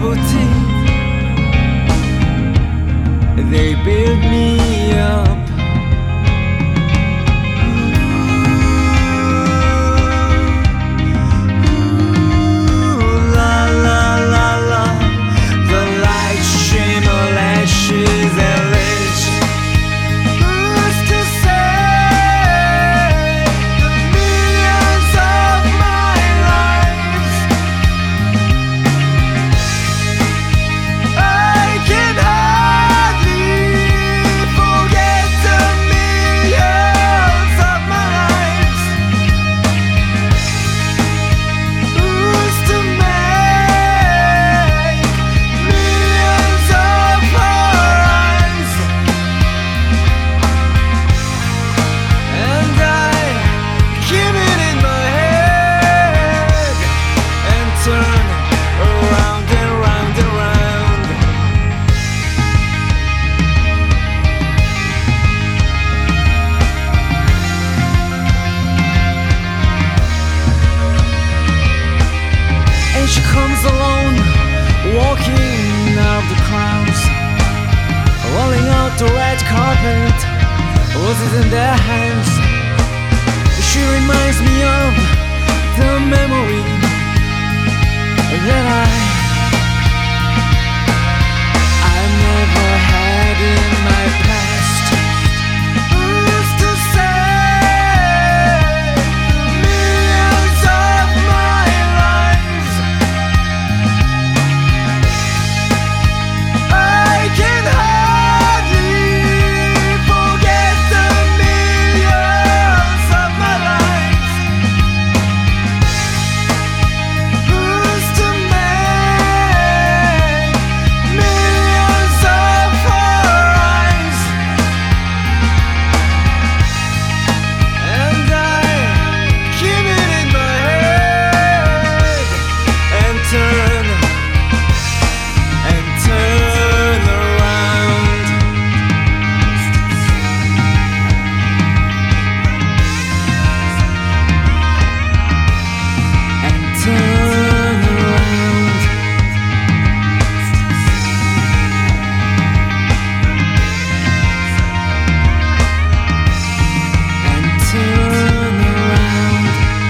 bubble tea. They build me up. She comes alone, walking out the crowds, rolling out the red carpet, roses in their hands. She reminds me of the memory that I never had in my past. Who's to say millions of my lives? I can hardly forget the millions of my lives. Who's to make millions of our eyes? And I keep it in my head and turn around. And turn around. And turn around.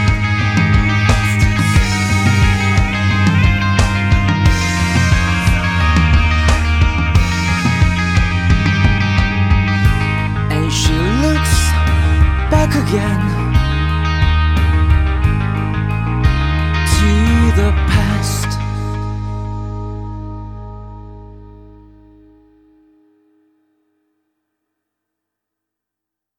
And she looks back again to the past.